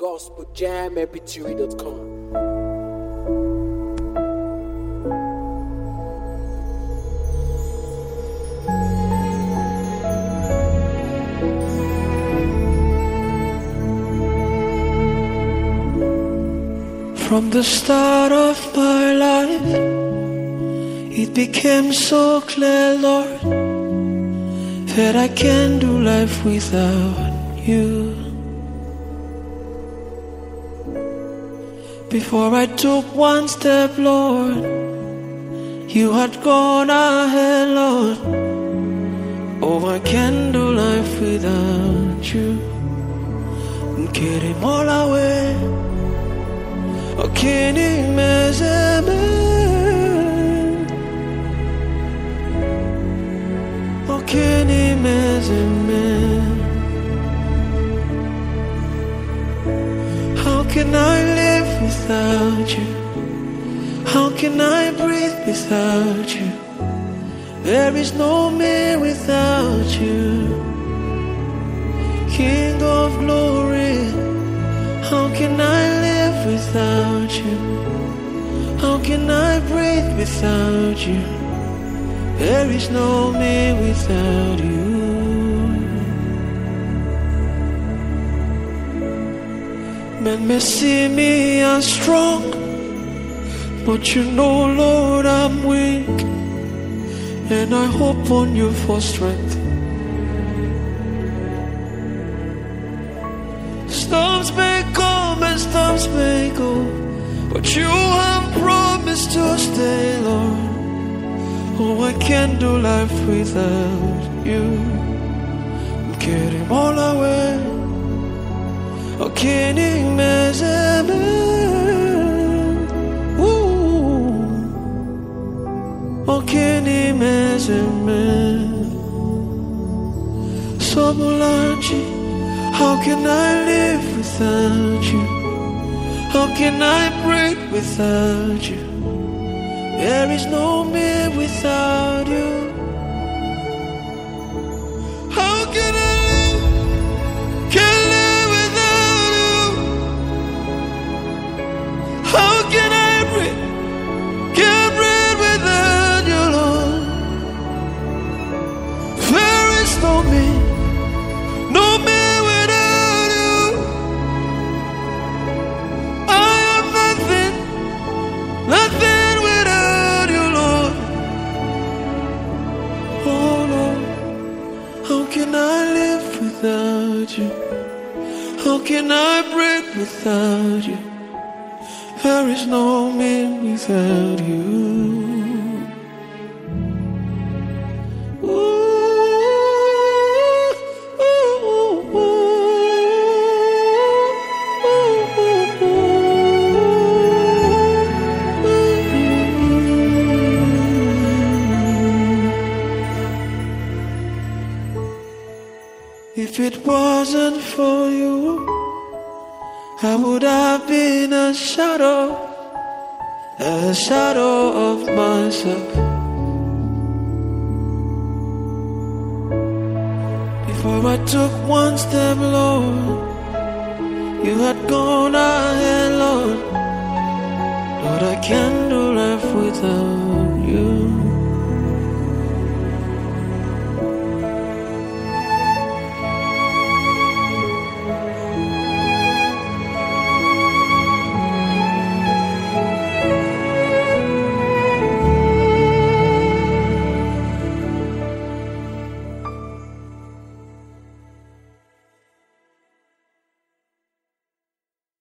gospeljammp3.com. From the start of my life, it became so clear, Lord, that I can't do life without you. Before I took one step, Lord, you had gone ahead, Lord. Oh, I can't do life without you. Get all away. Okini mezeme, okini mezeme. How can I live without you? How can I breathe without you? There is no me without you. King of glory, how can I live without you? How can I breathe without you? There is no me without you. Men may see me as strong, but you know, Lord, I'm weak, and I hope on you for strength. Storms may come and storms may go, but you have promised to stay, Lord. Oh, I can't do life without you. Get him all away. Oh, can't imagine. Oh, can't imagine. Somulanji, how can I live without you? How can I breathe without you? There is no me without you. How can I live? Can't live without you. How can I breathe? Can't breathe without you, Lord. There is no me, no me. Nothing without you, Lord. Oh, Lord. How can I live without you? How can I breathe without you? There is no me without you. If it wasn't for you, I would have been a shadow of myself. Before I took one step, Lord, you had gone ahead, Lord. Lord, I can't do life without